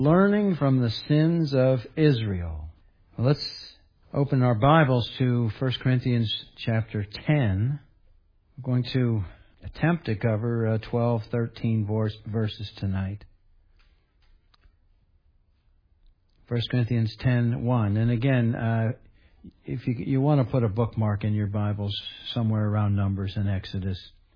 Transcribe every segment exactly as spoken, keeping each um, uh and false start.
Learning from the sins of Israel. Well, let's open our Bibles to First Corinthians chapter ten. We're going to attempt to cover uh, twelve, thirteen verses tonight. First Corinthians ten one. And again, uh, if you, you want to put a bookmark in your Bibles somewhere around Numbers and Exodus.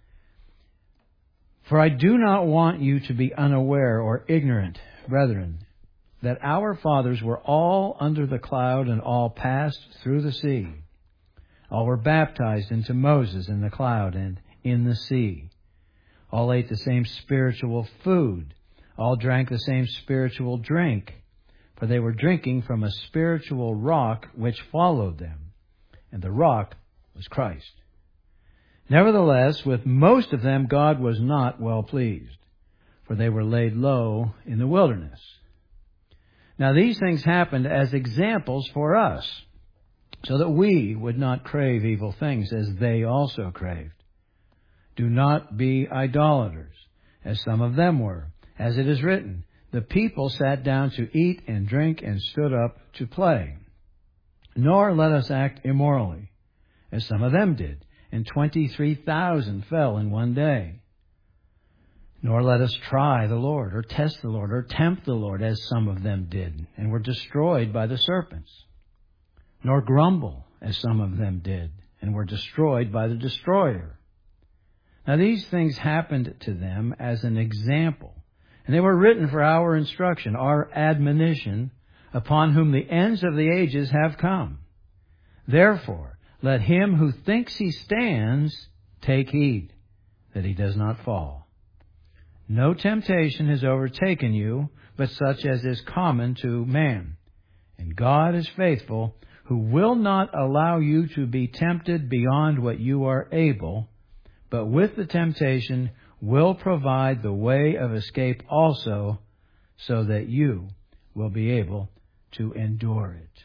For I do not want you to be unaware or ignorant, brethren, that our fathers were all under the cloud and all passed through the sea. All were baptized into Moses in the cloud and in the sea. All ate the same spiritual food. All drank the same spiritual drink. For they were drinking from a spiritual rock which followed them. And the rock was Christ. Nevertheless, with most of them God was not well pleased, for they were laid low in the wilderness. Now these things happened as examples for us, so that we would not crave evil things as they also craved. Do not be idolaters, as some of them were. As it is written, the people sat down to eat and drink and stood up to play. Nor let us act immorally, as some of them did, and twenty-three thousand fell in one day. Nor let us try the Lord, or test the Lord, or tempt the Lord, as some of them did, and were destroyed by the serpents. Nor grumble, as some of them did, and were destroyed by the destroyer. Now these things happened to them as an example, and they were written for our instruction, our admonition, upon whom the ends of the ages have come. Therefore, let him who thinks he stands take heed that he does not fall. No temptation has overtaken you, but such as is common to man. And God is faithful, who will not allow you to be tempted beyond what you are able, but with the temptation will provide the way of escape also, so that you will be able to endure it.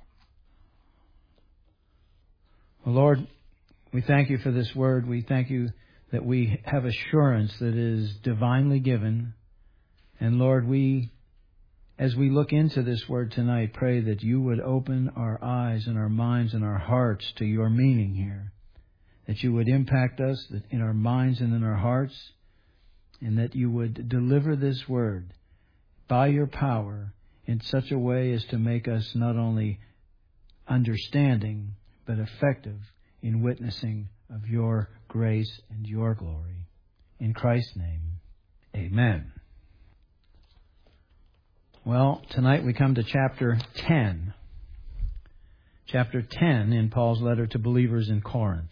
Well, Lord, we thank you for this word. We thank you that we have assurance that is divinely given. And Lord, we, as we look into this word tonight, pray that you would open our eyes and our minds and our hearts to your meaning here. That you would impact us in our minds and in our hearts, and that you would deliver this word by your power in such a way as to make us not only understanding, but effective in witnessing of your grace and your glory. In Christ's name, amen. Well, tonight we come to chapter ten. Chapter ten in Paul's letter to believers in Corinth.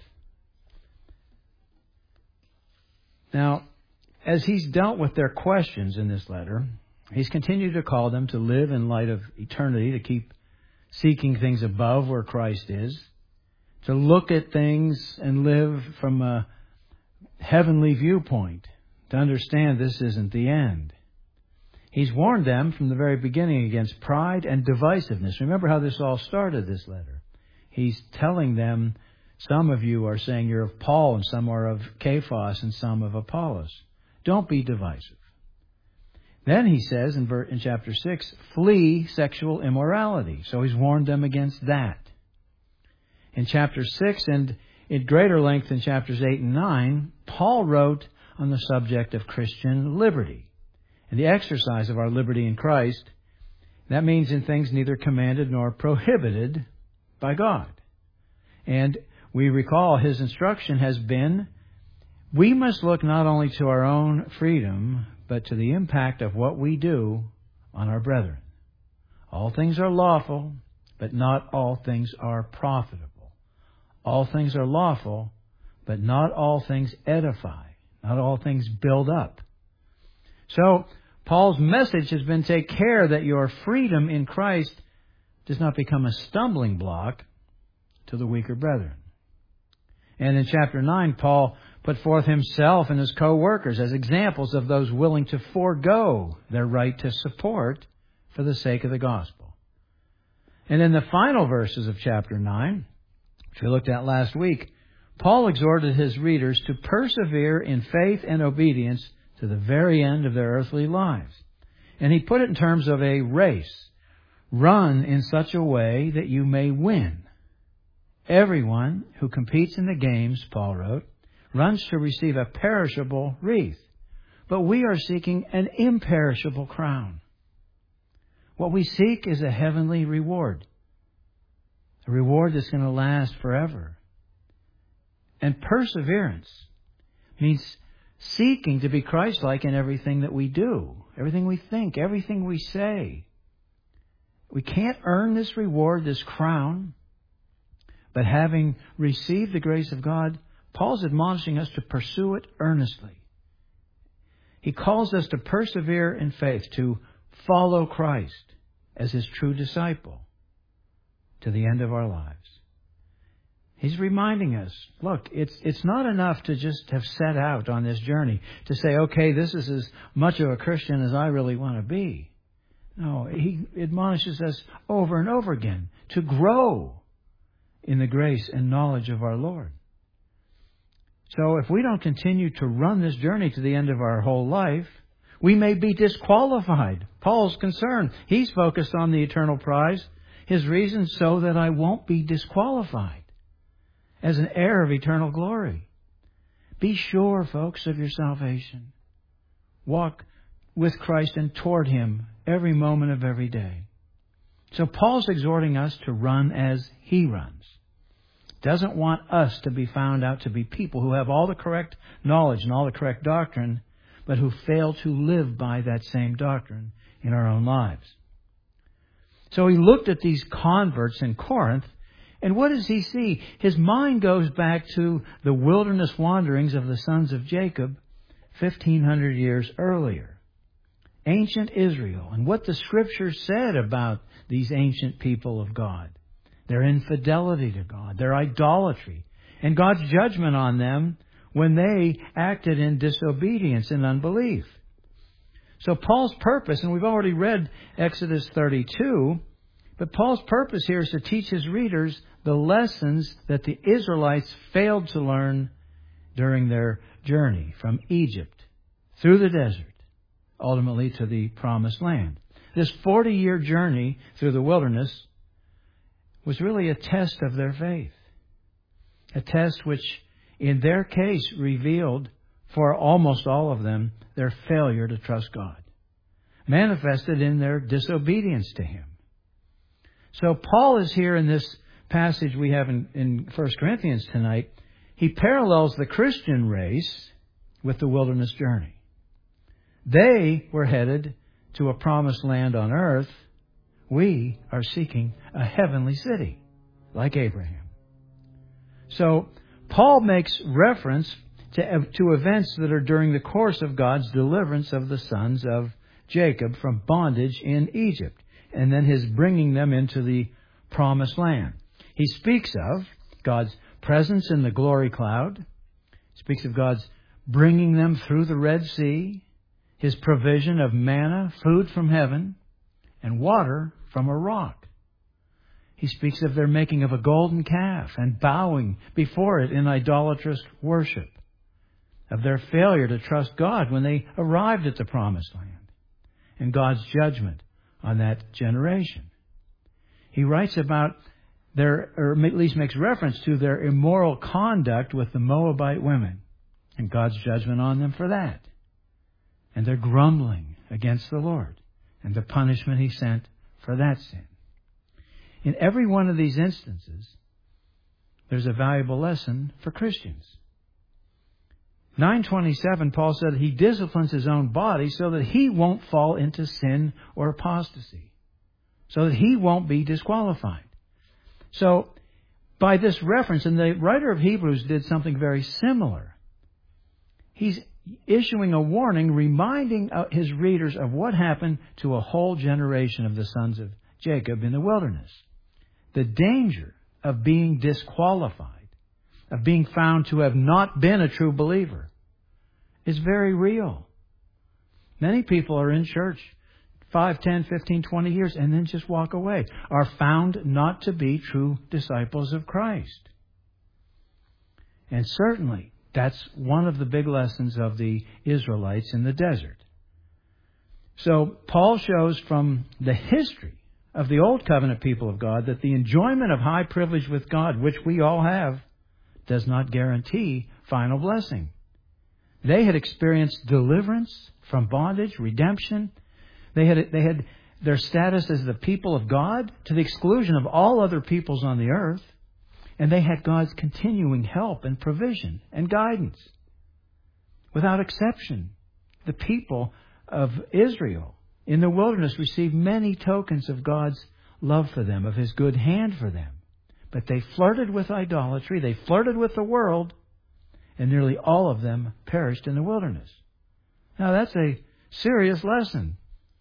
Now, as he's dealt with their questions in this letter, he's continued to call them to live in light of eternity, to keep seeking things above where Christ is, to look at things and live from a heavenly viewpoint, to understand this isn't the end. He's warned them from the very beginning against pride and divisiveness. Remember how this all started, this letter. He's telling them, some of you are saying you're of Paul, and some are of Cephas, and some of Apollos. Don't be divisive. Then he says in, in chapter six, flee sexual immorality. So he's warned them against that. In chapter six, and in greater length in chapters eight and nine, Paul wrote on the subject of Christian liberty and the exercise of our liberty in Christ. That means in things neither commanded nor prohibited by God. And we recall his instruction has been, we must look not only to our own freedom, but to the impact of what we do on our brethren. All things are lawful, but not all things are profitable. All things are lawful, but not all things edify. Not all things build up. So, Paul's message has been, take care that your freedom in Christ does not become a stumbling block to the weaker brethren. And in chapter nine, Paul put forth himself and his co-workers as examples of those willing to forego their right to support for the sake of the gospel. And in the final verses of chapter nine, which we looked at last week, Paul exhorted his readers to persevere in faith and obedience to the very end of their earthly lives. And he put it in terms of a race. Run in such a way that you may win. Everyone who competes in the games, Paul wrote, runs to receive a perishable wreath. But we are seeking an imperishable crown. What we seek is a heavenly reward. A reward that's going to last forever. And perseverance means seeking to be Christ-like in everything that we do, everything we think, everything we say. We can't earn this reward, this crown, but having received the grace of God, Paul's admonishing us to pursue it earnestly. He calls us to persevere in faith, to follow Christ as His true disciple to the end of our lives. He's reminding us, look, it's it's not enough to just have set out on this journey to say, okay, this is as much of a Christian as I really want to be. No, he admonishes us over and over again to grow in the grace and knowledge of our Lord. So if we don't continue to run this journey to the end of our whole life, we may be disqualified. Paul's concerned. He's focused on the eternal prize. His reason, so that I won't be disqualified as an heir of eternal glory. Be sure, folks, of your salvation. Walk with Christ and toward Him every moment of every day. So Paul's exhorting us to run as He runs. Doesn't want us to be found out to be people who have all the correct knowledge and all the correct doctrine, but who fail to live by that same doctrine in our own lives. So he looked at these converts in Corinth, and what does he see? His mind goes back to the wilderness wanderings of the sons of Jacob fifteen hundred years earlier. Ancient Israel, and what the Scriptures said about these ancient people of God. Their infidelity to God, their idolatry, and God's judgment on them when they acted in disobedience and unbelief. So Paul's purpose, and we've already read Exodus thirty-two, but Paul's purpose here is to teach his readers the lessons that the Israelites failed to learn during their journey from Egypt through the desert, ultimately to the Promised Land. This forty-year journey through the wilderness was really a test of their faith. A test which, in their case, revealed, for almost all of them, their failure to trust God, manifested in their disobedience to Him. So Paul is here in this passage we have in, in First Corinthians tonight. He parallels the Christian race with the wilderness journey. They were headed to a promised land on earth. We are seeking a heavenly city, like Abraham. So Paul makes reference to, to events that are during the course of God's deliverance of the sons of Jacob from bondage in Egypt, and then His bringing them into the promised land. He speaks of God's presence in the glory cloud. He speaks of God's bringing them through the Red Sea, His provision of manna, food from heaven, and water from a rock. He speaks of their making of a golden calf and bowing before it in idolatrous worship, of their failure to trust God when they arrived at the promised land, and God's judgment on that generation. He writes about their, or at least makes reference to their immoral conduct with the Moabite women, and God's judgment on them for that, and their grumbling against the Lord, and the punishment He sent for that sin. In every one of these instances, there's a valuable lesson for Christians. nine twenty-seven, Paul said He disciplines His own body so that He won't fall into sin or apostasy, so that He won't be disqualified. So, by this reference, and the writer of Hebrews did something very similar, he's issuing a warning, reminding his readers of what happened to a whole generation of the sons of Jacob in the wilderness. The danger of being disqualified, of being found to have not been a true believer, is very real. Many people are in church five, ten, fifteen, twenty years and then just walk away, are found not to be true disciples of Christ. And certainly, that's one of the big lessons of the Israelites in the desert. So Paul shows from the history of the Old Covenant people of God that the enjoyment of high privilege with God, which we all have, does not guarantee final blessing. They had experienced deliverance from bondage, redemption. They had they had their status as the people of God to the exclusion of all other peoples on the earth. And they had God's continuing help and provision and guidance. Without exception, the people of Israel in the wilderness received many tokens of God's love for them, of His good hand for them. But they flirted with idolatry, they flirted with the world, and nearly all of them perished in the wilderness. Now that's a serious lesson.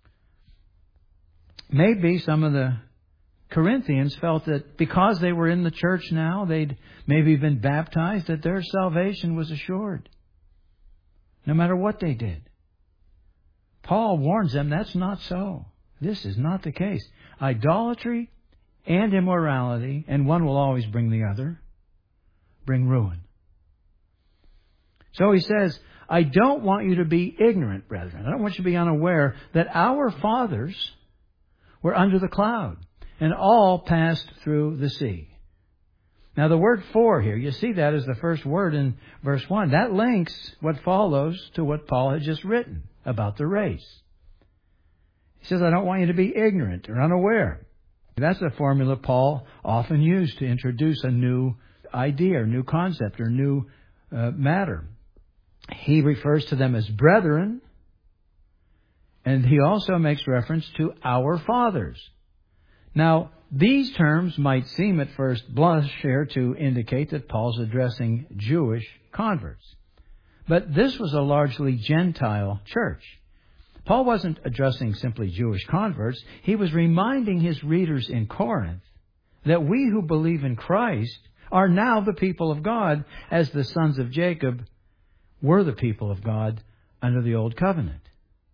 Maybe some of the Corinthians felt that because they were in the church now, they'd maybe been baptized, that their salvation was assured, no matter what they did. Paul warns them that's not so. This is not the case. Idolatry and immorality, and one will always bring the other, bring ruin. So he says, I don't want you to be ignorant, brethren. I don't want you to be unaware that our fathers were under the cloud, and all passed through the sea. Now the word for here, you see that as the first word in verse one. That links what follows to what Paul had just written about the race. He says, I don't want you to be ignorant or unaware. That's a formula Paul often used to introduce a new idea or new concept or new uh, matter. He refers to them as brethren, and he also makes reference to our fathers. Now, these terms might seem at first blush here to indicate that Paul's addressing Jewish converts. But this was a largely Gentile church. Paul wasn't addressing simply Jewish converts. He was reminding his readers in Corinth that we who believe in Christ are now the people of God, as the sons of Jacob were the people of God under the Old Covenant.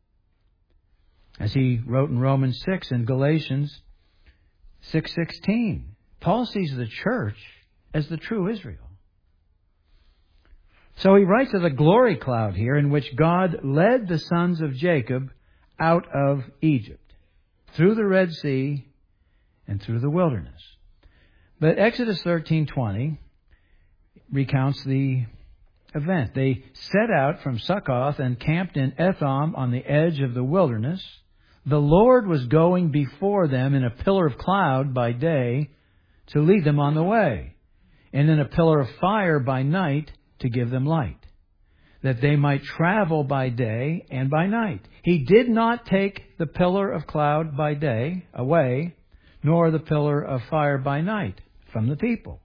As he wrote in Romans six and Galatians six sixteen, Paul sees the church as the true Israel. So he writes of the glory cloud here in which God led the sons of Jacob out of Egypt, through the Red Sea and through the wilderness. But Exodus thirteen twenty recounts the event. They set out from Succoth and camped in Etham on the edge of the wilderness. The Lord was going before them in a pillar of cloud by day to lead them on the way, and in a pillar of fire by night to give them light, that they might travel by day and by night. He did not take the pillar of cloud by day away, nor the pillar of fire by night from the people.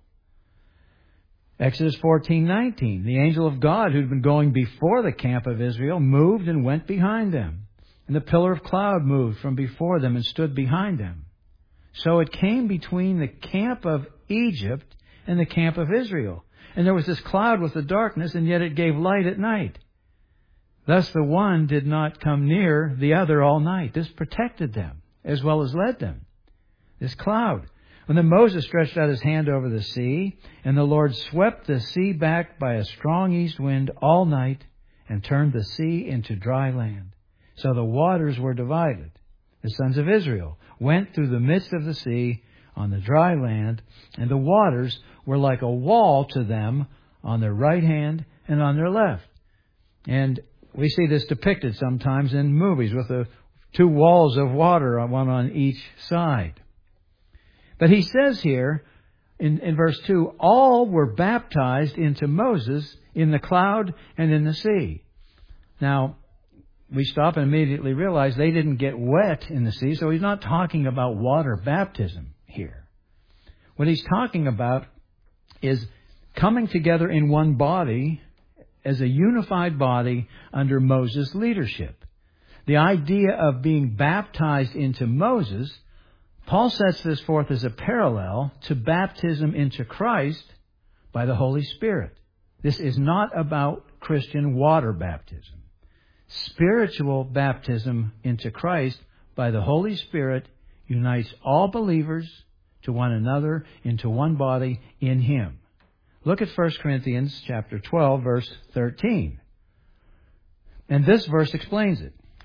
Exodus fourteen nineteen, the angel of God who'd been going before the camp of Israel moved and went behind them. And the pillar of cloud moved from before them and stood behind them. So it came between the camp of Egypt and the camp of Israel. And there was this cloud with the darkness, and yet it gave light at night. Thus the one did not come near the other all night. This protected them as well as led them. This cloud. When then Moses stretched out his hand over the sea, and the Lord swept the sea back by a strong east wind all night and turned the sea into dry land. So the waters were divided. The sons of Israel went through the midst of the sea on the dry land, and the waters were like a wall to them on their right hand and on their left. And we see this depicted sometimes in movies with the two walls of water, one on each side. But he says here in, in verse two, all were baptized into Moses in the cloud and in the sea. Now, we stop and immediately realize they didn't get wet in the sea, so he's not talking about water baptism here. What he's talking about is coming together in one body as a unified body under Moses' leadership. The idea of being baptized into Moses, Paul sets this forth as a parallel to baptism into Christ by the Holy Spirit. This is not about Christian water baptism. Spiritual baptism into Christ by the Holy Spirit unites all believers to one another into one body in Him. Look at First Corinthians chapter twelve, verse thirteen. And this verse explains it.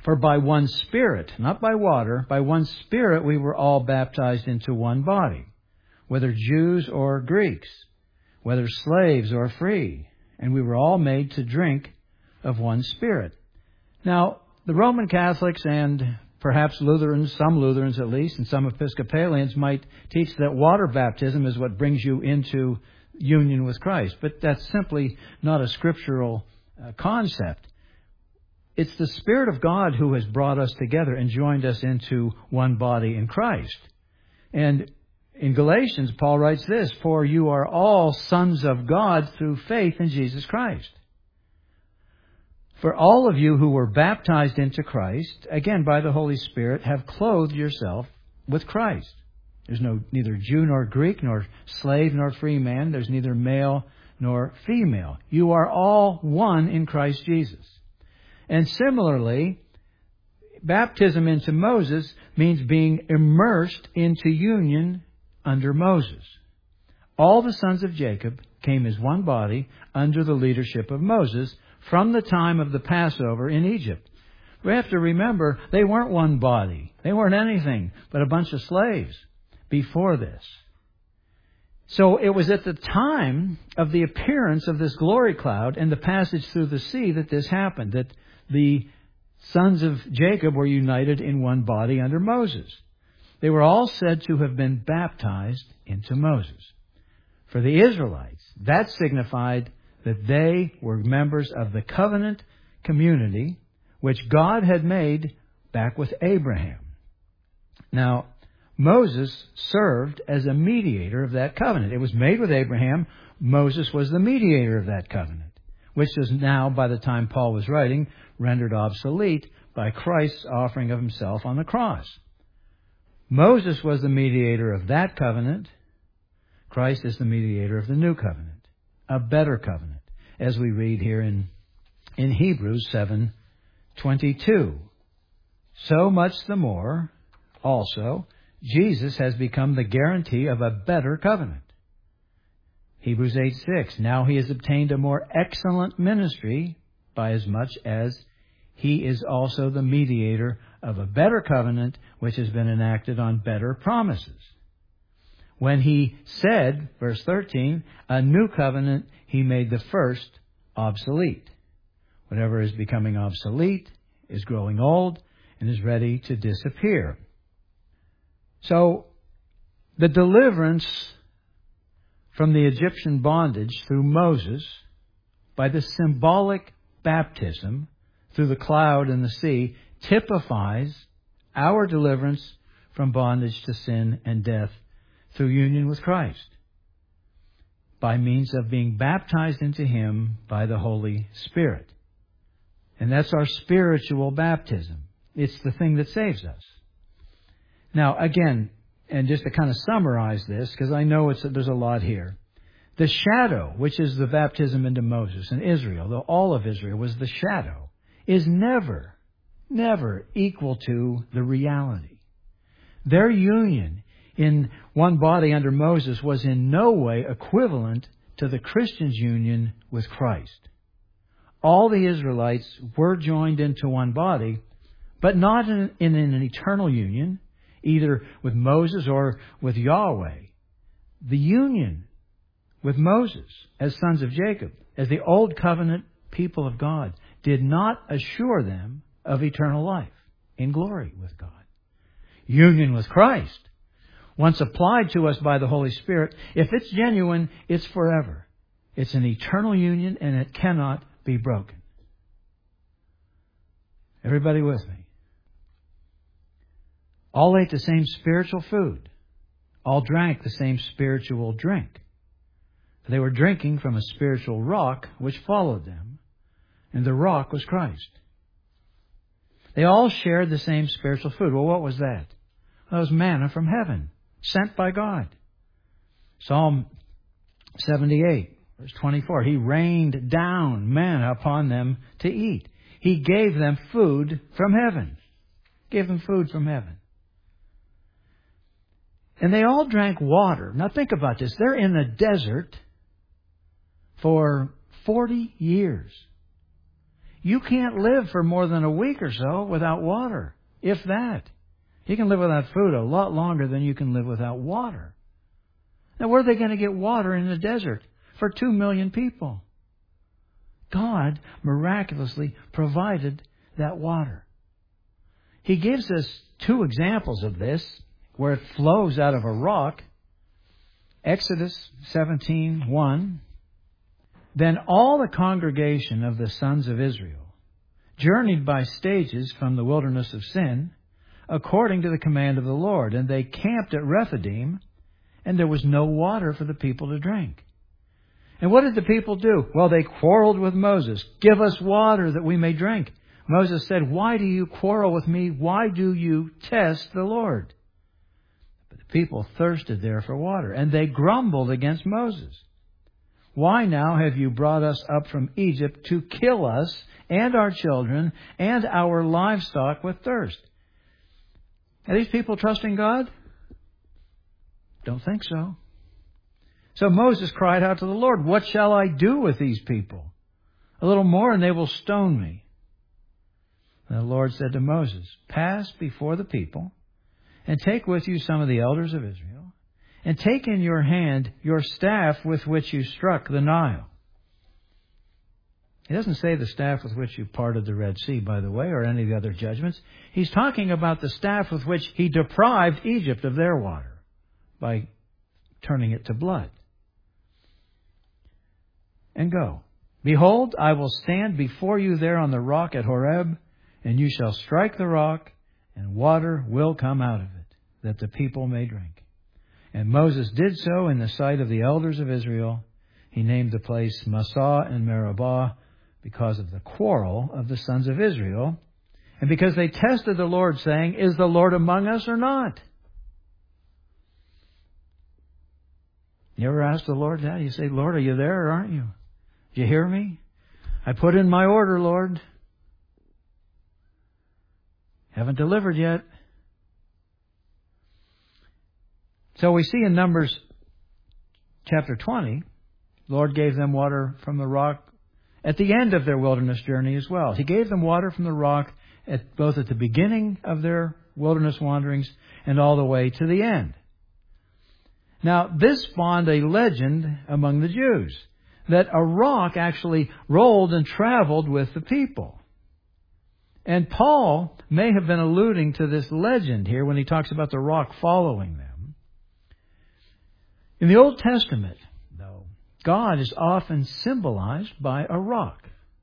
For by one Spirit, not by water, by one Spirit we were all baptized into one body, whether Jews or Greeks, whether slaves or free, and we were all made to drink of one Spirit. Now, the Roman Catholics and perhaps Lutherans, some Lutherans at least, and some Episcopalians might teach that water baptism is what brings you into union with Christ. But that's simply not a scriptural uh, concept. It's the Spirit of God who has brought us together and joined us into one body in Christ. And in Galatians, Paul writes this, "For you are all sons of God through faith in Jesus Christ." For all of you who were baptized into Christ, again by the Holy Spirit, have clothed yourself with Christ. There's no neither Jew nor Greek, nor slave nor free man. There's neither male nor female. You are all one in Christ Jesus. And similarly, baptism into Moses means being immersed into union under Moses. All the sons of Jacob came as one body under the leadership of Moses from the time of the Passover in Egypt. We have to remember, they weren't one body. They weren't anything but a bunch of slaves before this. So it was at the time of the appearance of this glory cloud and the passage through the sea that this happened, that the sons of Jacob were united in one body under Moses. They were all said to have been baptized into Moses. For the Israelites, that signified that they were members of the covenant community which God had made back with Abraham. Now, Moses served as a mediator of that covenant. It was made with Abraham. Moses was the mediator of that covenant, which is now, by the time Paul was writing, rendered obsolete by Christ's offering of himself on the cross. Moses was the mediator of that covenant. Christ is the mediator of the new covenant, a better covenant, as we read here in, in Hebrews seven twenty-two. So much the more, also, Jesus has become the guarantee of a better covenant. Hebrews eight six. Now he has obtained a more excellent ministry by as much as he is also the mediator of a better covenant which has been enacted on better promises. When he said, verse thirteen, a new covenant, he made the first obsolete. Whatever is becoming obsolete is growing old and is ready to disappear. So, the deliverance from the Egyptian bondage through Moses by the symbolic baptism through the cloud and the sea typifies our deliverance from bondage to sin and death through union with Christ by means of being baptized into Him by the Holy Spirit. And that's our spiritual baptism. It's the thing that saves us. Now, again, and just to kind of summarize this, because I know it's there's a lot here. The shadow, which is the baptism into Moses and Israel, though all of Israel was the shadow, is never, never equal to the reality. Their union in one body under Moses was in no way equivalent to the Christian's union with Christ. All the Israelites were joined into one body, but not in, in an eternal union, either with Moses or with Yahweh. The union with Moses as sons of Jacob, as the old covenant people of God, did not assure them of eternal life in glory with God. Union with Christ, once applied to us by the Holy Spirit, if it's genuine, it's forever. It's an eternal union and it cannot be broken. Everybody with me? All ate the same spiritual food. All drank the same spiritual drink. They were drinking from a spiritual rock which followed them, and the rock was Christ. They all shared the same spiritual food. Well, what was that? That was manna from heaven, sent by God. Psalm seventy-eight, verse twenty-four. He rained down manna upon them to eat. He gave them food from heaven. Gave them food from heaven. And they all drank water. Now think about this. They're in the desert for forty years. You can't live for more than a week or so without water, if that. You can live without food a lot longer than you can live without water. Now, where are they going to get water in the desert for two million people? God miraculously provided that water. He gives us two examples of this, where it flows out of a rock. Exodus seventeen one. Then all the congregation of the sons of Israel journeyed by stages from the wilderness of Sin, according to the command of the Lord. And they camped at Rephidim, and there was no water for the people to drink. And what did the people do? Well, they quarreled with Moses. Give us water that we may drink. Moses said, why do you quarrel with me? Why do you test the Lord? But the people thirsted there for water, and they grumbled against Moses. Why now have you brought us up from Egypt to kill us and our children and our livestock with thirst? Are these people trusting God? Don't think so. So Moses cried out to the Lord, what shall I do with these people? A little more and they will stone me. And the Lord said to Moses, pass before the people and take with you some of the elders of Israel, and take in your hand your staff with which you struck the Nile. He doesn't say the staff with which you parted the Red Sea, by the way, or any of the other judgments. He's talking about the staff with which he deprived Egypt of their water by turning it to blood. And go. Behold, I will stand before you there on the rock at Horeb, and you shall strike the rock, and water will come out of it, that the people may drink. And Moses did so in the sight of the elders of Israel. He named the place Massah and Meribah because of the quarrel of the sons of Israel, and because they tested the Lord, saying, is the Lord among us or not? You ever ask the Lord that? You say, Lord, are you there or aren't you? Do you hear me? I put in my order, Lord. Haven't delivered yet. So we see in Numbers chapter twenty, Lord gave them water from the rock at the end of their wilderness journey as well. He gave them water from the rock at both at the beginning of their wilderness wanderings and all the way to the end. Now, this spawned a legend among the Jews that a rock actually rolled and traveled with the people. And Paul may have been alluding to this legend here when he talks about the rock following them. In the Old Testament, though, God is often symbolized by a rock.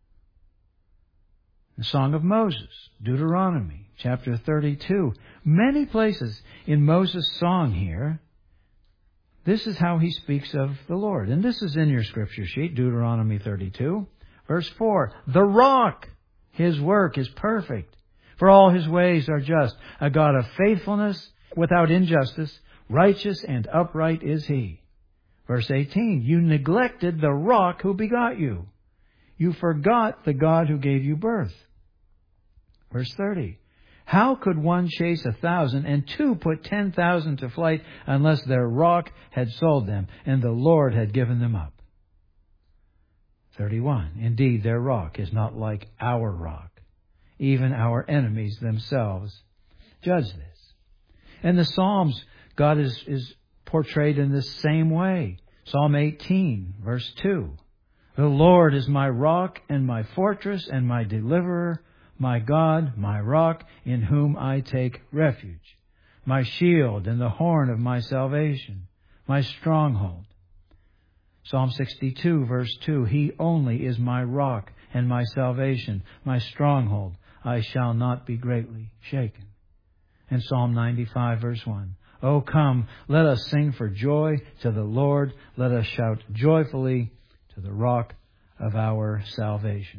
The Song of Moses, Deuteronomy, chapter thirty-two. Many places in Moses' song here, this is how he speaks of the Lord. And this is in your scripture sheet, Deuteronomy thirty-two, verse four. The rock, his work is perfect, for all his ways are just. A God of faithfulness, without injustice, righteous and upright is he. Verse eighteen. You neglected the rock who begot you. You forgot the God who gave you birth. Verse thirty. How could one chase a thousand and two put ten thousand to flight unless their rock had sold them and the Lord had given them up? thirty-one. Indeed, their rock is not like our rock. Even our enemies themselves judge this. In the Psalms, God is, is portrayed in this same way. Psalm eighteen, verse two. The Lord is my rock and my fortress and my deliverer, my God, my rock, in whom I take refuge, my shield and the horn of my salvation, my stronghold. Psalm sixty-two, verse two, He only is my rock and my salvation, my stronghold. I shall not be greatly shaken. And Psalm ninety-five, verse one, Oh, come, let us sing for joy to the Lord. Let us shout joyfully to the rock of our salvation.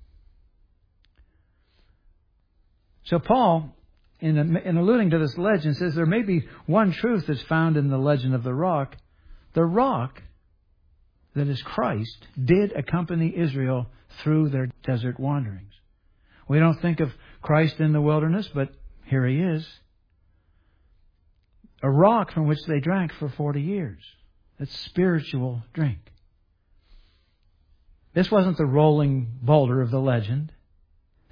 So Paul, in, in alluding to this legend, says there may be one truth that's found in the legend of the rock. The rock, that is Christ, did accompany Israel through their desert wanderings. We don't think of Christ in the wilderness, but here he is. A rock from which they drank for forty years. That's spiritual drink. This wasn't the rolling boulder of the legend.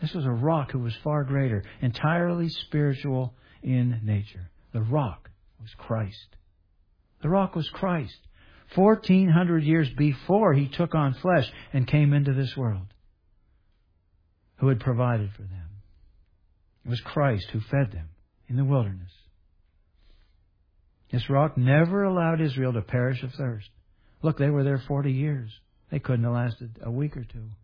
This was a rock who was far greater, entirely spiritual in nature. The rock was Christ. The rock was Christ. Fourteen hundred years before He took on flesh and came into this world, who had provided for them. It was Christ who fed them in the wilderness. This rock never allowed Israel to perish of thirst. Look, they were there forty years. They couldn't have lasted a week or two.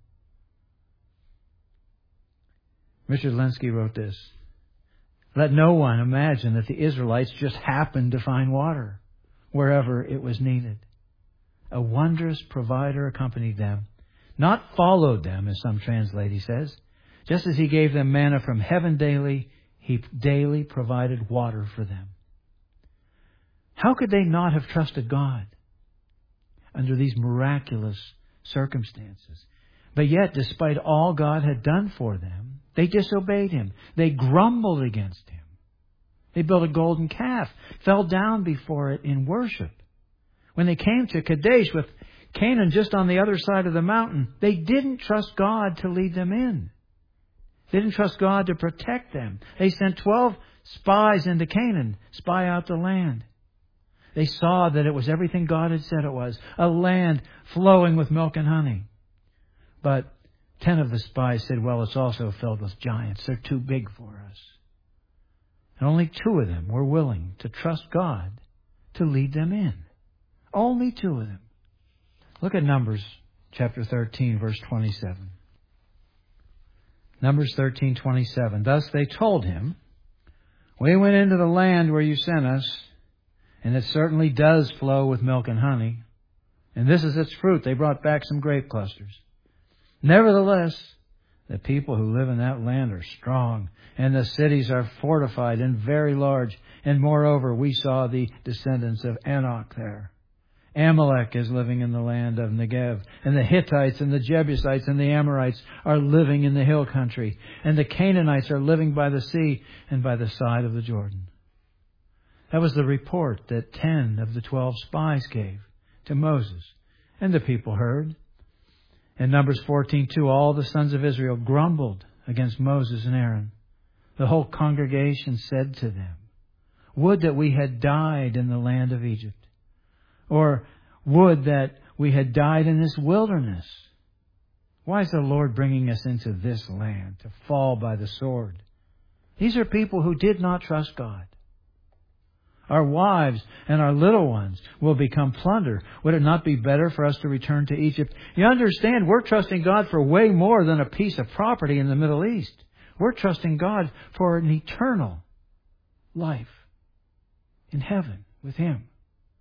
Richard Lenski wrote this: "Let no one imagine that the Israelites just happened to find water wherever it was needed. A wondrous provider accompanied them, not followed them, as some translate, he says. Just as He gave them manna from heaven daily, He daily provided water for them." How could they not have trusted God under these miraculous circumstances? But yet, despite all God had done for them, they disobeyed Him. They grumbled against Him. They built a golden calf, fell down before it in worship. When they came to Kadesh with Canaan just on the other side of the mountain, they didn't trust God to lead them in. They didn't trust God to protect them. They sent twelve spies into Canaan, spy out the land. They saw that it was everything God had said it was, a land flowing with milk and honey. But ten of the spies said, well, it's also filled with giants. They're too big for us. And only two of them were willing to trust God to lead them in. Only two of them. Look at Numbers chapter thirteen, verse twenty-seven. Numbers thirteen, twenty-seven. Thus they told him, "We went into the land where you sent us, and it certainly does flow with milk and honey. And this is its fruit." They brought back some grape clusters. "Nevertheless, the people who live in that land are strong, and the cities are fortified and very large. And moreover, we saw the descendants of Anak there. Amalek is living in the land of Negev, and the Hittites and the Jebusites and the Amorites are living in the hill country, and the Canaanites are living by the sea and by the side of the Jordan." That was the report that ten of the twelve spies gave to Moses, and the people heard. In Numbers fourteen two, all the sons of Israel grumbled against Moses and Aaron. The whole congregation said to them, "Would that we had died in the land of Egypt, or would that we had died in this wilderness. Why is the Lord bringing us into this land to fall by the sword?" These are people who did not trust God. Our wives and our little ones will become plunder. Would it not be better for us to return to Egypt? You understand, we're trusting God for way more than a piece of property in the Middle East. We're trusting God for an eternal life in heaven with Him.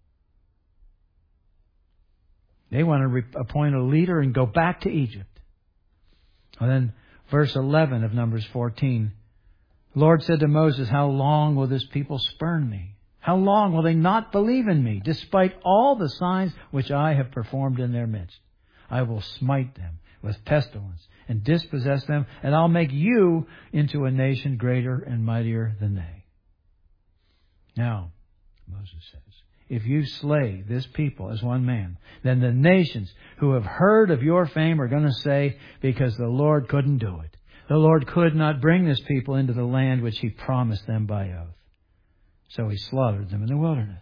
They want to re- appoint a leader and go back to Egypt. And then verse eleven of Numbers fourteen. The Lord said to Moses, "How long will this people spurn me? How long will they not believe in me, despite all the signs which I have performed in their midst? I will smite them with pestilence and dispossess them, and I'll make you into a nation greater and mightier than they." Now, Moses says, "If you slay this people as one man, then the nations who have heard of your fame are going to say, because the Lord couldn't do it. The Lord could not bring this people into the land which He promised them by oath. So He slaughtered them in the wilderness."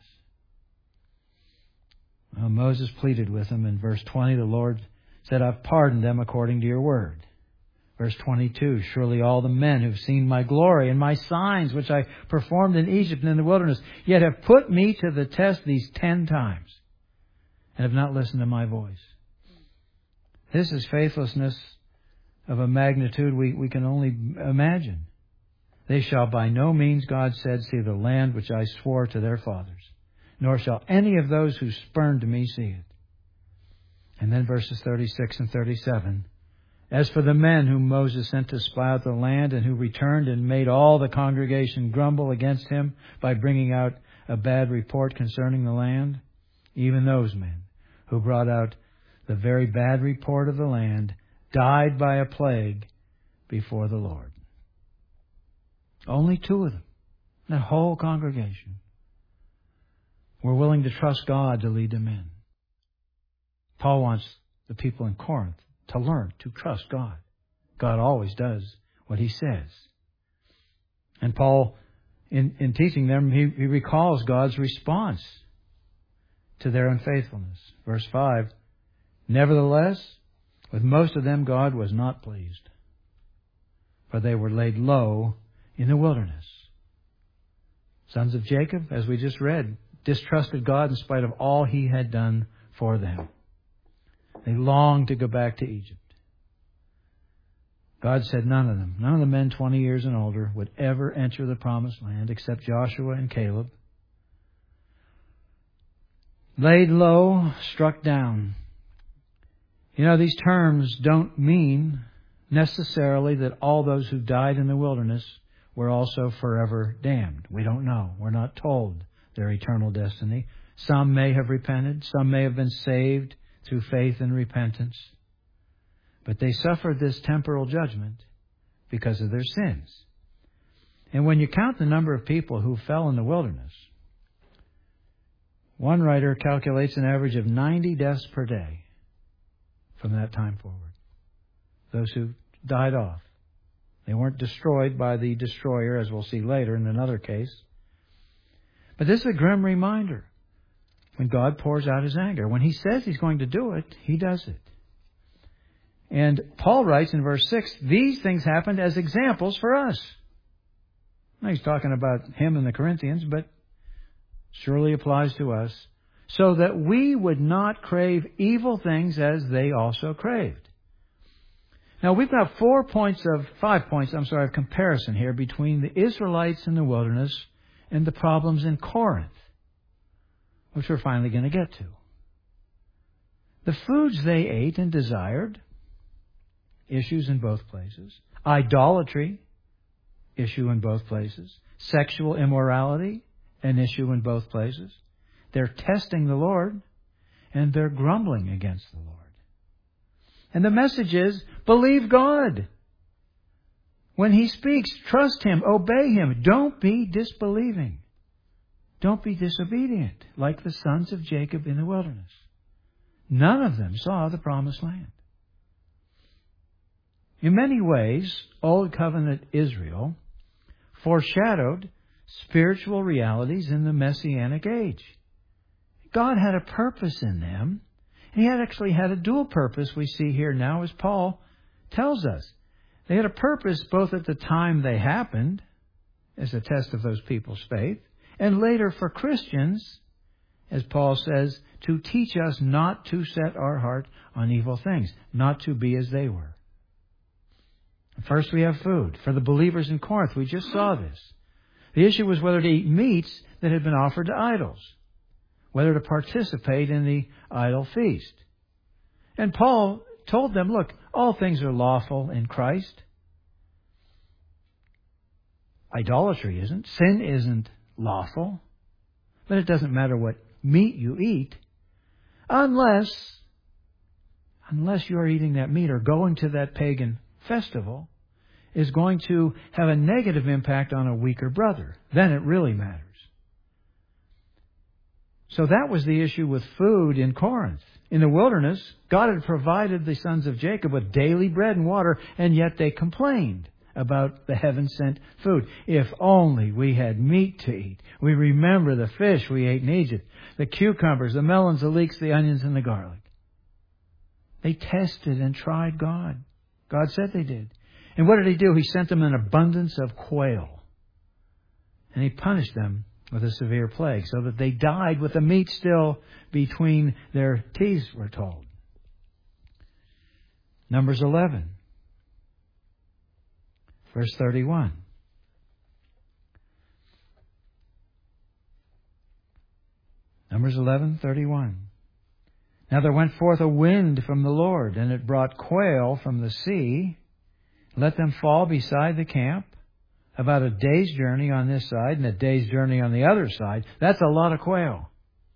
Well, Moses pleaded with them. In verse twenty, the Lord said, "I've pardoned them according to your word." Verse twenty-two, "Surely all the men who've seen my glory and my signs which I performed in Egypt and in the wilderness, yet have put me to the test these ten times, and have not listened to my voice." This is faithlessness of a magnitude we, we can only imagine. "They shall by no means," God said, "see the land which I swore to their fathers, nor shall any of those who spurned me see it." And then verses thirty-six and thirty-seven. "As for the men whom Moses sent to spy out the land, and who returned and made all the congregation grumble against him by bringing out a bad report concerning the land, even those men who brought out the very bad report of the land died by a plague before the Lord." Only two of them, that whole congregation, were willing to trust God to lead them in. Paul wants the people in Corinth to learn to trust God. God always does. what he says. And Paul, in, in teaching them, he, he recalls God's response to their unfaithfulness. Verse five, nevertheless, with most of them God was not pleased, for they were laid low in the wilderness. Sons of Jacob, as we just read, distrusted God in spite of all He had done for them. They longed to go back to Egypt. God said none of them, none of the men twenty years and older would ever enter the promised land except Joshua and Caleb. Laid low, struck down. You know, these terms don't mean necessarily that all those who died in the wilderness were also forever damned. We don't know. We're not told their eternal destiny. Some may have repented. Some may have been saved through faith and repentance. But they suffered this temporal judgment because of their sins. And when you count the number of people who fell in the wilderness, one writer calculates an average of ninety deaths per day from that time forward. Those who died off. They weren't destroyed by the destroyer, as we'll see later in another case. But this is a grim reminder. When God pours out His anger, when He says He's going to do it, He does it. And Paul writes in verse six, these things happened as examples for us. Now he's talking about him and the Corinthians, but surely applies to us, so that we would not crave evil things as they also craved. Now we've got four points of, five points, I'm sorry, of comparison here between the Israelites in the wilderness and the problems in Corinth, which we're finally going to get to. The foods they ate and desired, issues in both places. Idolatry, issue in both places. Sexual immorality, an issue in both places. They're testing the Lord, and they're grumbling against the Lord. And the message is, believe God. When He speaks, trust Him, obey Him. Don't be disbelieving. Don't be disobedient, like the sons of Jacob in the wilderness. None of them saw the promised land. In many ways, Old Covenant Israel foreshadowed spiritual realities in the Messianic age. God had a purpose in them. He had actually had a dual purpose we see here now, as Paul tells us. They had a purpose both at the time they happened, as a test of those people's faith, and later for Christians, as Paul says, to teach us not to set our heart on evil things, not to be as they were. First, we have food. For the believers in Corinth, we just saw this. The issue was whether to eat meats that had been offered to idols, whether to participate in the idol feast. And Paul told them, look, all things are lawful in Christ. Idolatry isn't. Sin isn't lawful. But it doesn't matter what meat you eat, unless, unless you're eating that meat or going to that pagan festival is going to have a negative impact on a weaker brother. Then it really matters. So that was the issue with food in Corinth. In the wilderness, God had provided the sons of Jacob with daily bread and water, and yet they complained about the heaven-sent food. If only we had meat to eat. We remember the fish we ate in Egypt, the cucumbers, the melons, the leeks, the onions, and the garlic. They tested and tried God. God said they did. And what did He do? He sent them an abundance of quail. And He punished them with a severe plague, so that they died with the meat still between their teeth, we're told. Numbers eleven, verse thirty-one. Numbers eleven, thirty-one. Now there went forth a wind from the Lord, and it brought quail from the sea. Let them fall beside the camp, about a day's journey on this side and a day's journey on the other side. That's a lot of quail.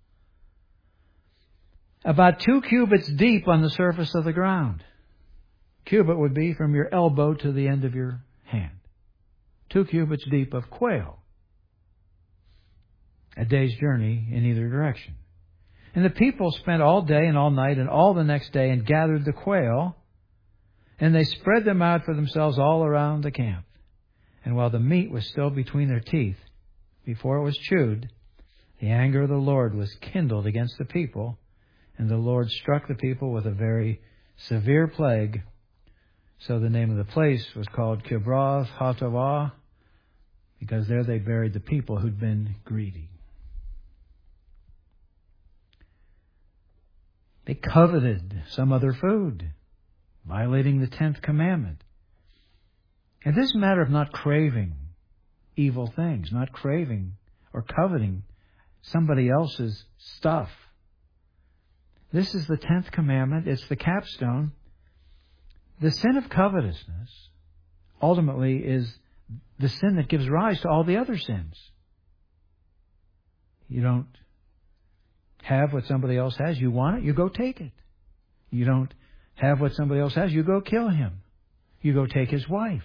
About two cubits deep on the surface of the ground. Cubit would be from your elbow to the end of your hand. Two cubits deep of quail. A day's journey in either direction. And the people spent all day and all night and all the next day and gathered the quail And they spread them out for themselves all around the camp. And while the meat was still between their teeth, before it was chewed, the anger of the Lord was kindled against the people, and the Lord struck the people with a very severe plague. So the name of the place was called Kibroth Hattaavah, because there they buried the people who'd been greedy. They coveted some other food, violating the tenth commandment. And this is a matter of not craving evil things, not craving or coveting somebody else's stuff. This is the tenth commandment. It's the capstone. The sin of covetousness ultimately is the sin that gives rise to all the other sins. You don't have what somebody else has. You want it, you go take it. You don't have what somebody else has, you go kill him. You go take his wife.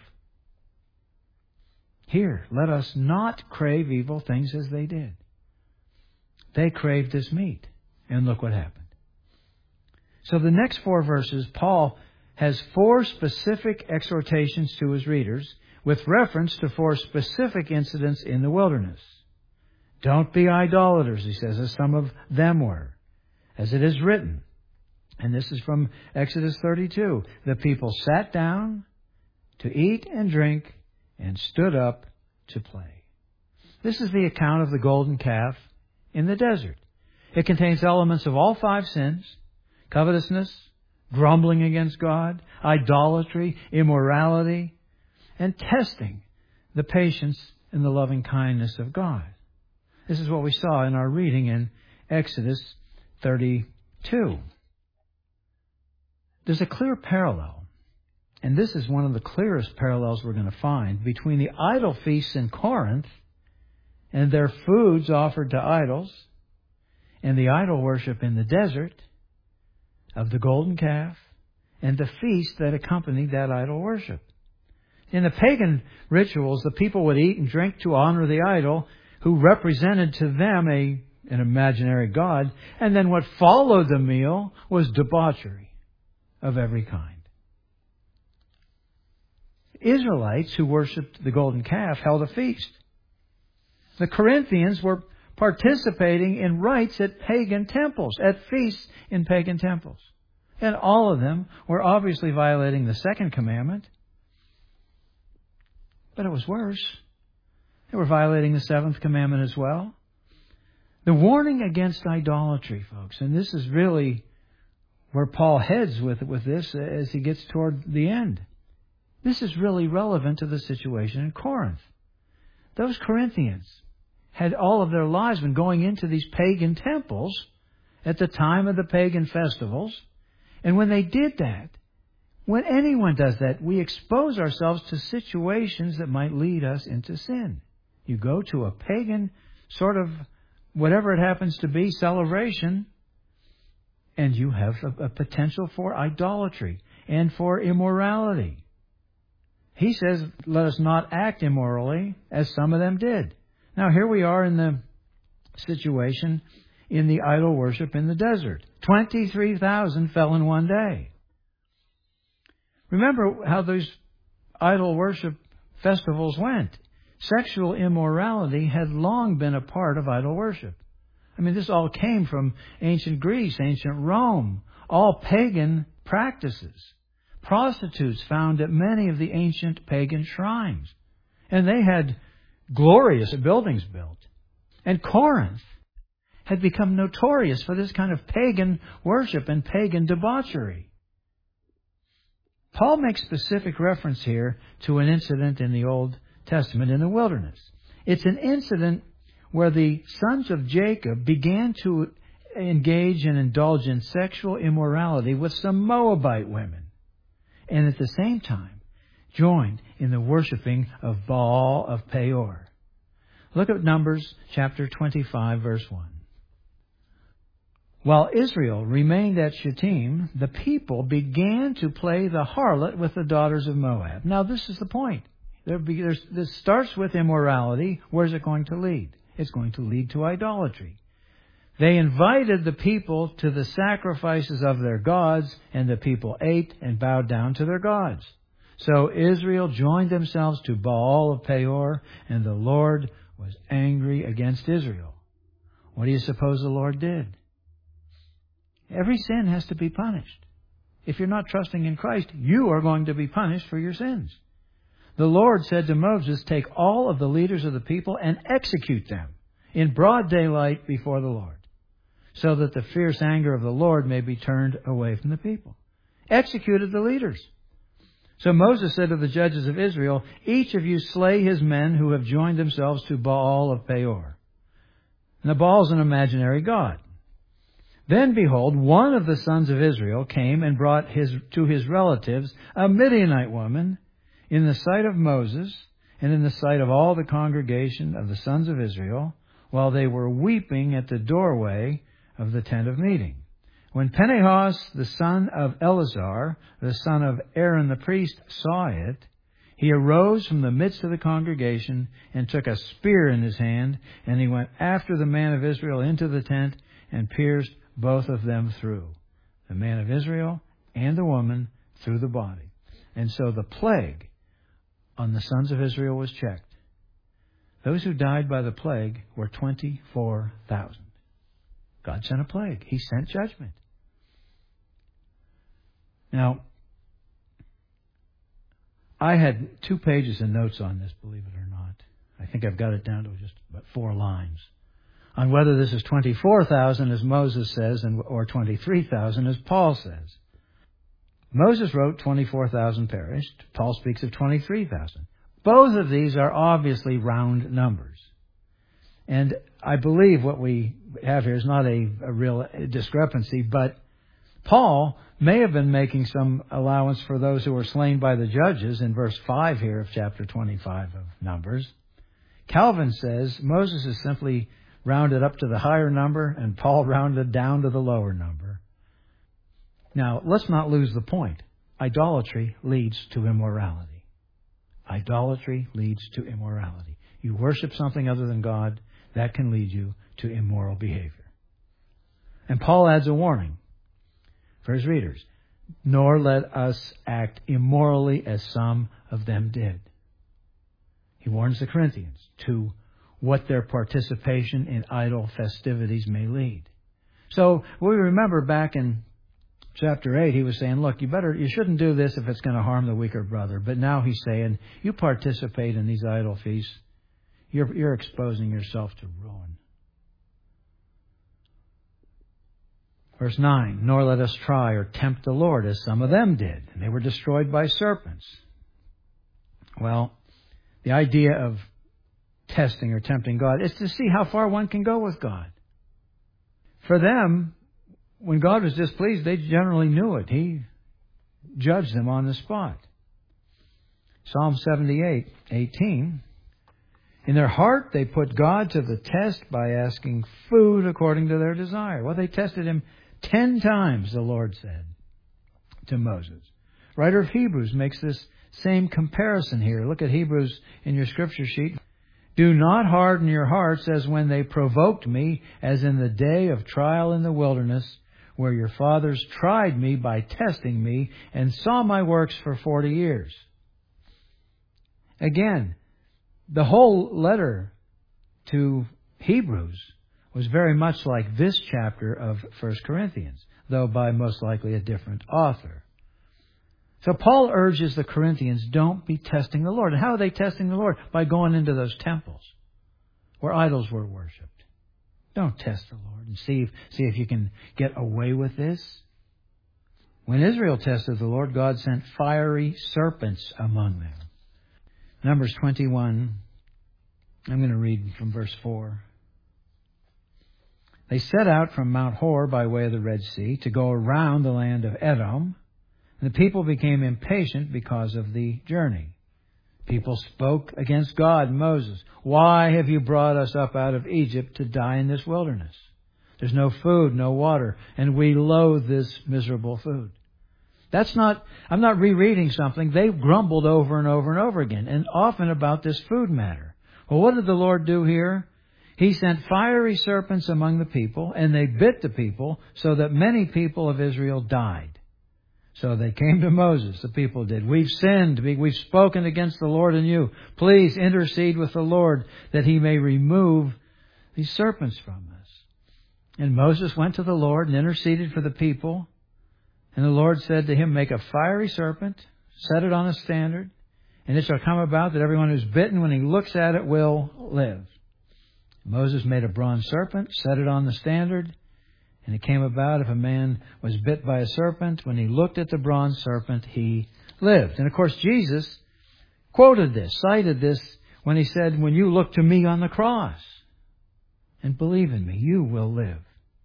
Here, let us not crave evil things as they did. They craved this meat, and look what happened. So the next four verses, Paul has four specific exhortations to his readers with reference to four specific incidents in the wilderness. Don't be idolaters, he says, as some of them were, as it is written. And this is from Exodus thirty-two. The people sat down to eat and drink and stood up to play. This is the account of the golden calf in the desert. It contains elements of all five sins: covetousness, grumbling against God, idolatry, immorality, and testing the patience and the loving kindness of God. This is what we saw in our reading in Exodus thirty-two. There's a clear parallel, and this is one of the clearest parallels we're going to find, between the idol feasts in Corinth and their foods offered to idols, and the idol worship in the desert of the golden calf and the feast that accompanied that idol worship. In the pagan rituals, the people would eat and drink to honor the idol, who represented to them a, an imaginary god, and then what followed the meal was debauchery of every kind. Israelites who worshipped the golden calf held a feast. The Corinthians were participating in rites at pagan temples, at feasts in pagan temples. And all of them were obviously violating the second commandment. But it was worse. They were violating the seventh commandment as well. The warning against idolatry, folks, and this is really where Paul heads with, with this as he gets toward the end. This is really relevant to the situation in Corinth. Those Corinthians had all of their lives been going into these pagan temples at the time of the pagan festivals. And when they did that, when anyone does that, we expose ourselves to situations that might lead us into sin. You go to a pagan sort of, whatever it happens to be, celebration, and you have a, a potential for idolatry and for immorality. He says, let us not act immorally as some of them did. Now, here we are in the situation in the idol worship in the desert. twenty-three thousand fell in one day. Remember how those idol worship festivals went. Sexual immorality had long been a part of idol worship. I mean, this all came from ancient Greece, ancient Rome, all pagan practices. Prostitutes found at many of the ancient pagan shrines. And they had glorious buildings built. And Corinth had become notorious for this kind of pagan worship and pagan debauchery. Paul makes specific reference here to an incident in the Old Testament in the wilderness. It's an incident where the sons of Jacob began to engage and indulge in sexual immorality with some Moabite women, and at the same time joined in the worshiping of Baal of Peor. Look at Numbers chapter twenty-five, verse one. While Israel remained at Shittim, the people began to play the harlot with the daughters of Moab. Now, this is the point. There be, this starts with immorality. Where's it going to lead? It's going to lead to idolatry. They invited the people to the sacrifices of their gods, and the people ate and bowed down to their gods. So Israel joined themselves to Baal of Peor, and the Lord was angry against Israel. What do you suppose the Lord did? Every sin has to be punished. If you're not trusting in Christ, you are going to be punished for your sins. The Lord said to Moses, take all of the leaders of the people and execute them in broad daylight before the Lord, so that the fierce anger of the Lord may be turned away from the people. Executed the leaders. So Moses said to the judges of Israel, each of you slay his men who have joined themselves to Baal of Peor. Now Baal is an imaginary god. Then behold, one of the sons of Israel came and brought his, to his relatives a Midianite woman in the sight of Moses and in the sight of all the congregation of the sons of Israel, while they were weeping at the doorway of the tent of meeting. When Phinehas, the son of Eleazar, the son of Aaron the priest, saw it, he arose from the midst of the congregation and took a spear in his hand, and he went after the man of Israel into the tent and pierced both of them through, the man of Israel and the woman, through the body. And so the plague on the sons of Israel was checked. Those who died by the plague were twenty-four thousand. God sent a plague. He sent judgment. Now, I had two pages of notes on this, believe it or not. I think I've got it down to just about four lines. On whether this is twenty-four thousand, as Moses says, and or twenty-three thousand, as Paul says. Moses wrote twenty-four thousand perished. Paul speaks of twenty-three thousand. Both of these are obviously round numbers. And I believe what we have here is not a, a real discrepancy, but Paul may have been making some allowance for those who were slain by the judges in verse five here of chapter twenty-five of Numbers. Calvin says Moses is simply rounded up to the higher number and Paul rounded down to the lower number. Now, let's not lose the point. Idolatry leads to immorality. Idolatry leads to immorality. You worship something other than God, that can lead you to immoral behavior. And Paul adds a warning for his readers. Nor let us act immorally as some of them did. He warns the Corinthians to what their participation in idol festivities may lead. So we remember back in chapter eight, he was saying, look, you better, you shouldn't do this if it's going to harm the weaker brother. But now he's saying, you participate in these idol feasts, you're, you're exposing yourself to ruin. Verse nine, nor let us try or tempt the Lord as some of them did. And they were destroyed by serpents. Well, the idea of testing or tempting God is to see how far one can go with God. For them, when God was displeased, they generally knew it. He judged them on the spot. Psalm seventy-eight, eighteen. In their heart, they put God to the test by asking food according to their desire. Well, they tested him ten times, the Lord said to Moses. Writer of Hebrews makes this same comparison here. Look at Hebrews in your scripture sheet. Do not harden your hearts as when they provoked me, as in the day of trial in the wilderness, where your fathers tried me by testing me and saw my works for forty years. Again, the whole letter to Hebrews was very much like this chapter of First Corinthians, though by most likely a different author. So Paul urges the Corinthians, don't be testing the Lord. And how are they testing the Lord? By going into those temples where idols were worshipped. Don't test the Lord and see if, see if you can get away with this. When Israel tested the Lord, God sent fiery serpents among them. Numbers twenty-one, I'm going to read from verse four. They set out from Mount Hor by way of the Red Sea to go around the land of Edom. And the people became impatient because of the journey. People spoke against God and Moses. Why have you brought us up out of Egypt to die in this wilderness? There's no food, no water, and we loathe this miserable food. That's not, I'm not rereading something. They've grumbled over and over and over again, and often about this food matter. Well, what did the Lord do here? He sent fiery serpents among the people, and they bit the people, so that many people of Israel died. So they came to Moses, the people did. We've sinned, we've spoken against the Lord and you. Please intercede with the Lord that He may remove these serpents from us. And Moses went to the Lord and interceded for the people. And the Lord said to him, make a fiery serpent, set it on a standard, and it shall come about that everyone who's bitten, when he looks at it, will live. Moses made a bronze serpent, set it on the standard, and it came about if a man was bit by a serpent, when he looked at the bronze serpent, he lived. And of course, Jesus quoted this, cited this, when He said, when you look to me on the cross and believe in me, you will live.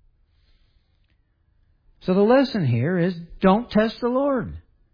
So the lesson here is, don't test the Lord.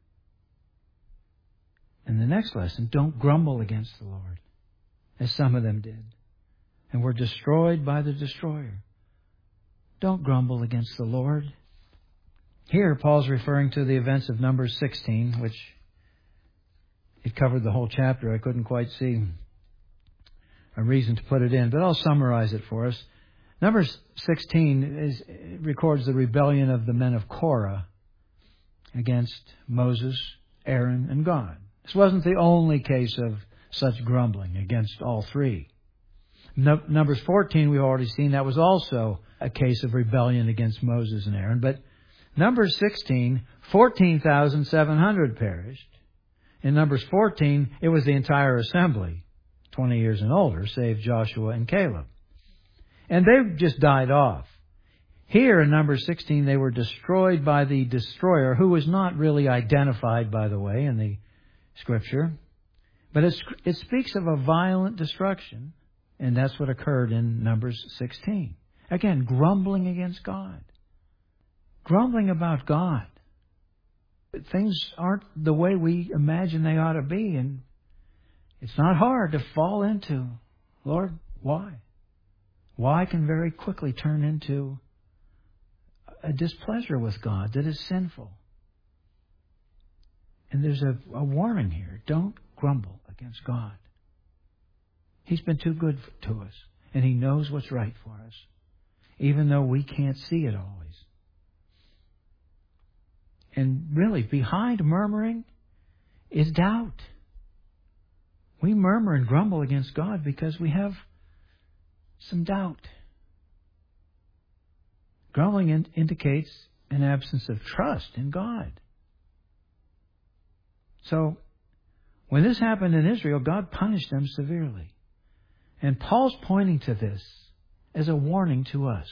And the next lesson, don't grumble against the Lord, as some of them did, and were destroyed by the destroyer. Don't grumble against the Lord. Here, Paul's referring to the events of Numbers sixteen, which it covered the whole chapter. I couldn't quite see a reason to put it in, but I'll summarize it for us. Numbers sixteen is, records the rebellion of the men of Korah against Moses, Aaron, and God. This wasn't the only case of such grumbling against all three. No, Numbers fourteen, we've already seen, that was also a case of rebellion against Moses and Aaron. But Numbers sixteen, fourteen thousand seven hundred perished. In Numbers fourteen, it was the entire assembly, twenty years and older, save Joshua and Caleb. And they just died off. Here in Numbers sixteen, they were destroyed by the destroyer, who was not really identified, by the way, in the Scripture. But it, it speaks of a violent destruction, and that's what occurred in Numbers sixteen. Again, grumbling against God. Grumbling about God. Things aren't the way we imagine they ought to be, and it's not hard to fall into, Lord, why? Why can very quickly turn into a displeasure with God that is sinful. And there's a, a warning here. Don't grumble against God. He's been too good to us, and He knows what's right for us, even though we can't see it always. And really, behind murmuring is doubt. We murmur and grumble against God because we have some doubt. Grumbling in- indicates an absence of trust in God. So, when this happened in Israel, God punished them severely. And Paul's pointing to this as a warning to us.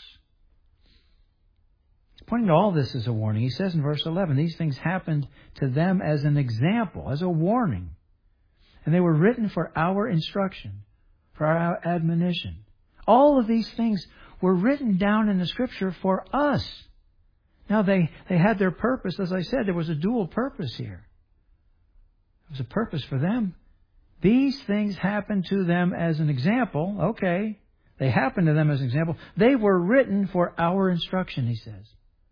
He's pointing to all this as a warning. He says in verse eleven, these things happened to them as an example, as a warning. And they were written for our instruction, for our admonition. All of these things were written down in the Scripture for us. Now, they, they had their purpose. As I said, there was a dual purpose here. There was a purpose for them. These things happened to them as an example. Okay, they happened to them as an example. They were written for our instruction, he says,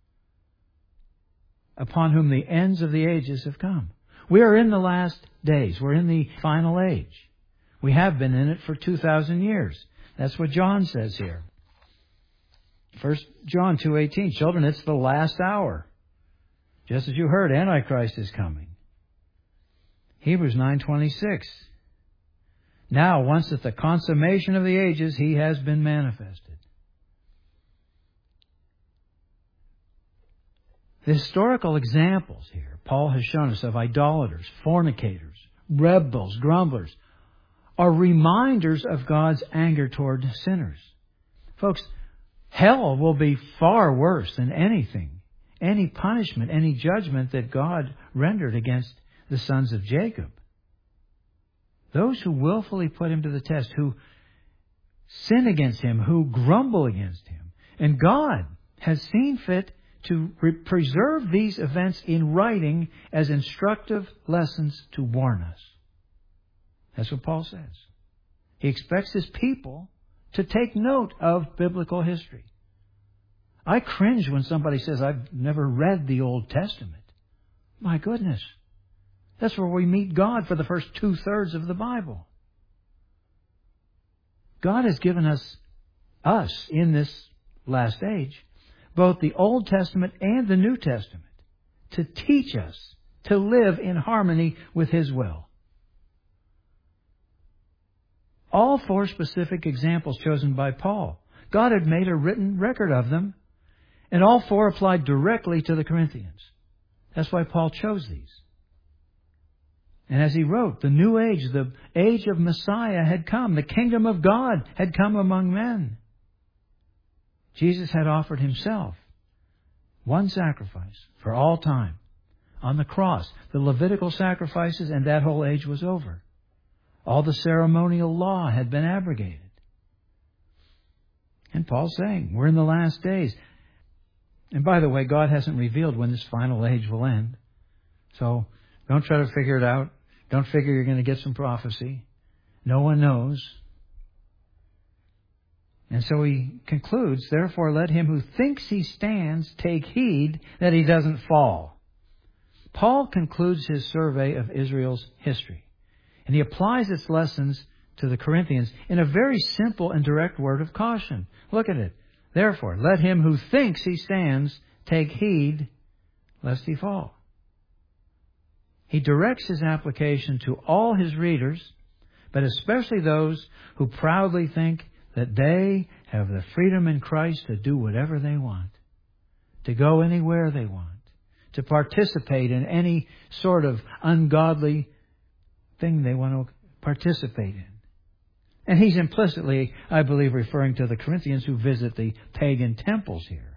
upon whom the ends of the ages have come. We are in the last days. We're in the final age. We have been in it for two thousand years. That's what John says here. First John two eighteen, children, it's the last hour. Just as you heard, Antichrist is coming. Hebrews nine twenty-six. Now, once at the consummation of the ages, He has been manifested. The historical examples here Paul has shown us of idolaters, fornicators, rebels, grumblers, are reminders of God's anger toward sinners. Folks, hell will be far worse than anything, any punishment, any judgment that God rendered against the sons of Jacob. Those who willfully put Him to the test, who sin against Him, who grumble against Him. And God has seen fit to re- preserve these events in writing as instructive lessons to warn us. That's what Paul says. He expects His people to take note of biblical history. I cringe when somebody says, I've never read the Old Testament. My goodness. That's where we meet God for the first two-thirds of the Bible. God has given us us in this last age, both the Old Testament and the New Testament, to teach us to live in harmony with His will. All four specific examples chosen by Paul, God had made a written record of them, and all four applied directly to the Corinthians. That's why Paul chose these. And as he wrote, the new age, the age of Messiah had come. The kingdom of God had come among men. Jesus had offered Himself, one sacrifice for all time, on the cross. The Levitical sacrifices, and that whole age was over. All the ceremonial law had been abrogated. And Paul's saying, we're in the last days. And by the way, God hasn't revealed when this final age will end. So don't try to figure it out. Don't figure you're going to get some prophecy. No one knows. And so he concludes, therefore let him who thinks he stands take heed that he doesn't fall. Paul concludes his survey of Israel's history, and he applies its lessons to the Corinthians in a very simple and direct word of caution. Look at it. Therefore, let him who thinks he stands take heed lest he fall. He directs his application to all his readers, but especially those who proudly think that they have the freedom in Christ to do whatever they want, to go anywhere they want, to participate in any sort of ungodly thing they want to participate in. And he's implicitly, I believe, referring to the Corinthians who visit the pagan temples here.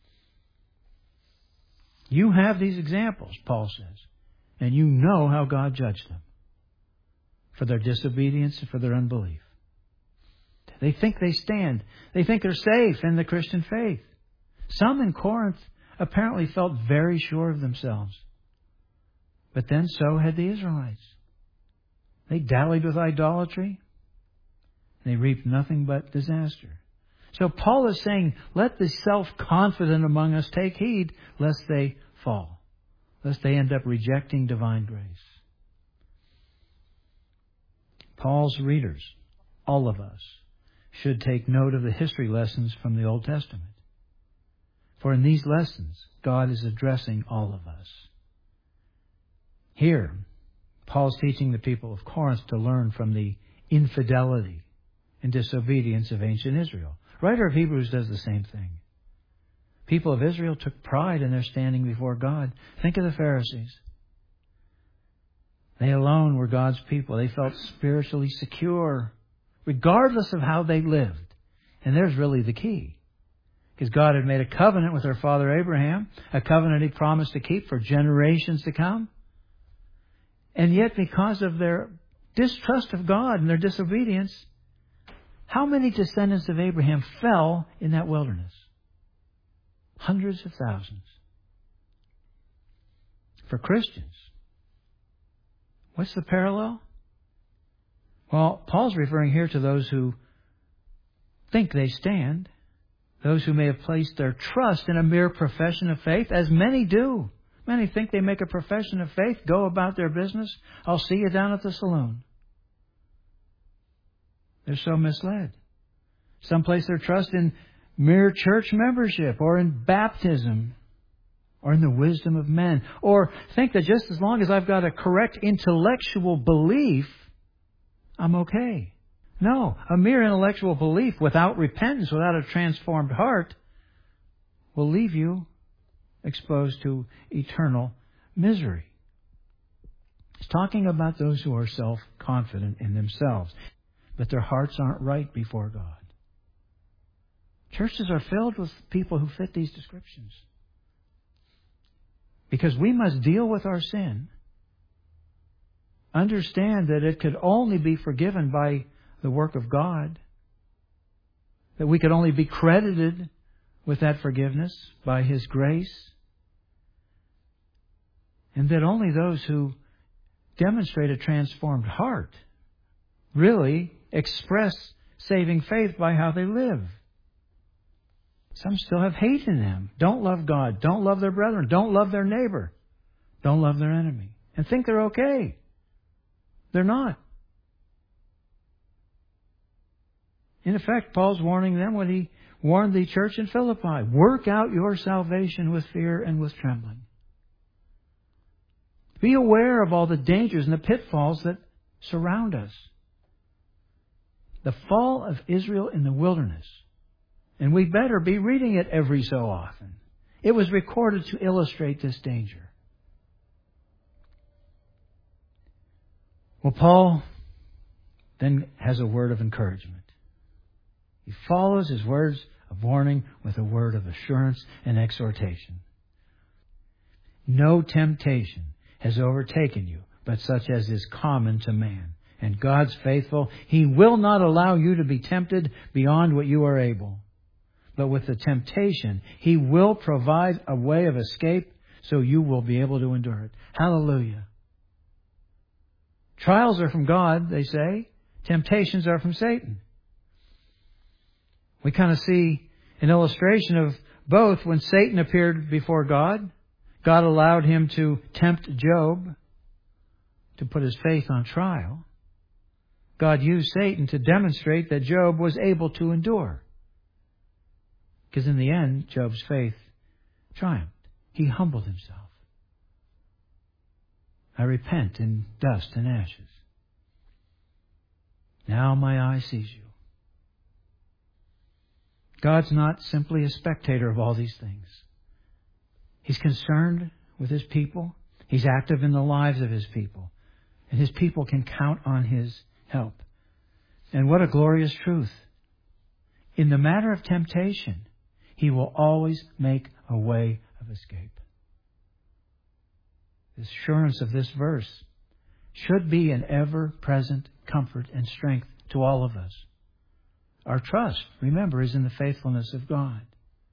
You have these examples, Paul says, and you know how God judged them for their disobedience and for their unbelief. They think they stand. They think they're safe in the Christian faith. Some in Corinth apparently felt very sure of themselves. But then so had the Israelites. They dallied with idolatry. They reaped nothing but disaster. So Paul is saying, let the self-confident among us take heed lest they fall, lest they end up rejecting divine grace. Paul's readers, all of us, should take note of the history lessons from the Old Testament. For in these lessons, God is addressing all of us. Here, Paul's teaching the people of Corinth to learn from the infidelity and disobedience of ancient Israel. Writer of Hebrews does the same thing. People of Israel took pride in their standing before God. Think of the Pharisees. They alone were God's people. They felt spiritually secure, regardless of how they lived. And there's really the key. Because God had made a covenant with their father Abraham, a covenant He promised to keep for generations to come. And yet, because of their distrust of God and their disobedience, how many descendants of Abraham fell in that wilderness? Hundreds of thousands. For Christians, what's the parallel? Well, Paul's referring here to those who think they stand, those who may have placed their trust in a mere profession of faith, as many do. Many think they make a profession of faith, go about their business. I'll see you down at the saloon. They're so misled. Some place their trust in mere church membership or in baptism or in the wisdom of men, or think that just as long as I've got a correct intellectual belief, I'm okay. No, a mere intellectual belief without repentance, without a transformed heart, will leave you exposed to eternal misery. It's talking about those who are self-confident in themselves, but their hearts aren't right before God. Churches are filled with people who fit these descriptions. Because we must deal with our sin, understand that it could only be forgiven by the work of God, that we could only be credited with that forgiveness by His grace, and that only those who demonstrate a transformed heart really express saving faith by how they live. Some still have hate in them. Don't love God. Don't love their brethren. Don't love their neighbor. Don't love their enemy. And think they're okay. They're not. In effect, Paul's warning them what he warned the church in Philippi. Work out your salvation with fear and with trembling. Be aware of all the dangers and the pitfalls that surround us. The fall of Israel in the wilderness. And we better be reading it every so often. It was recorded to illustrate this danger. Well, Paul then has a word of encouragement. He follows his words of warning with a word of assurance and exhortation. No temptation has overtaken you, but such as is common to man. And God's faithful. He will not allow you to be tempted beyond what you are able. But with the temptation, He will provide a way of escape so you will be able to endure it. Hallelujah. Trials are from God, they say. Temptations are from Satan. We kind of see an illustration of both. When Satan appeared before God, God allowed him to tempt Job to put his faith on trial. God used Satan to demonstrate that Job was able to endure. Because in the end, Job's faith triumphed. He humbled himself. I repent in dust and ashes. Now my eye sees you. God's not simply a spectator of all these things. He's concerned with His people. He's active in the lives of His people. And His people can count on His help. And what a glorious truth. In the matter of temptation, He will always make a way of escape. The assurance of this verse should be an ever-present comfort and strength to all of us. Our trust, remember, is in the faithfulness of God.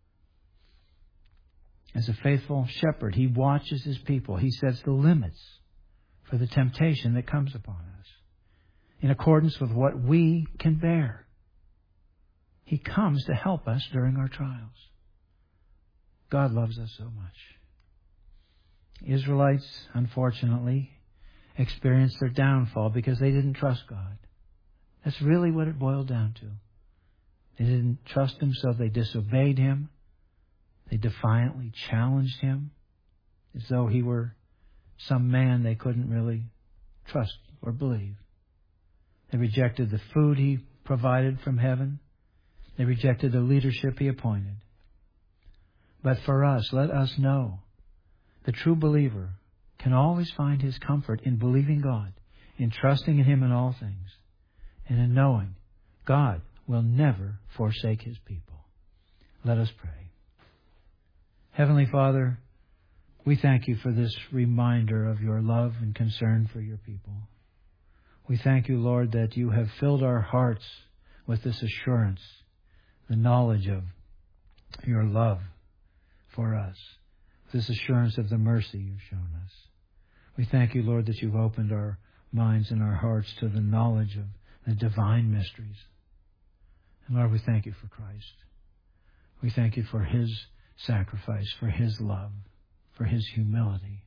As a faithful shepherd, He watches His people. He sets the limits for the temptation that comes upon us in accordance with what we can bear. He comes to help us during our trials. God loves us so much. Israelites, unfortunately, experienced their downfall because they didn't trust God. That's really what it boiled down to. They didn't trust Him, so they disobeyed Him. They defiantly challenged Him as though He were some man they couldn't really trust or believe. They rejected the food He provided from heaven. They rejected the leadership He appointed. But for us, let us know the true believer can always find his comfort in believing God, in trusting in Him in all things, and in knowing God will never forsake His people. Let us pray. Heavenly Father, we thank You for this reminder of Your love and concern for Your people. We thank You, Lord, that You have filled our hearts with this assurance, the knowledge of Your love for us, this assurance of the mercy You've shown us. We thank You, Lord, that You've opened our minds and our hearts to the knowledge of the divine mysteries. And Lord, we thank You for Christ. We thank You for His sacrifice, for His love, for His humility.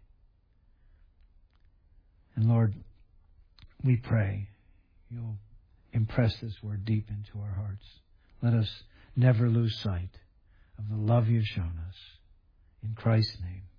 And Lord, we pray You'll impress this word deep into our hearts. Let us never lose sight of the love You've shown us. In Christ's name.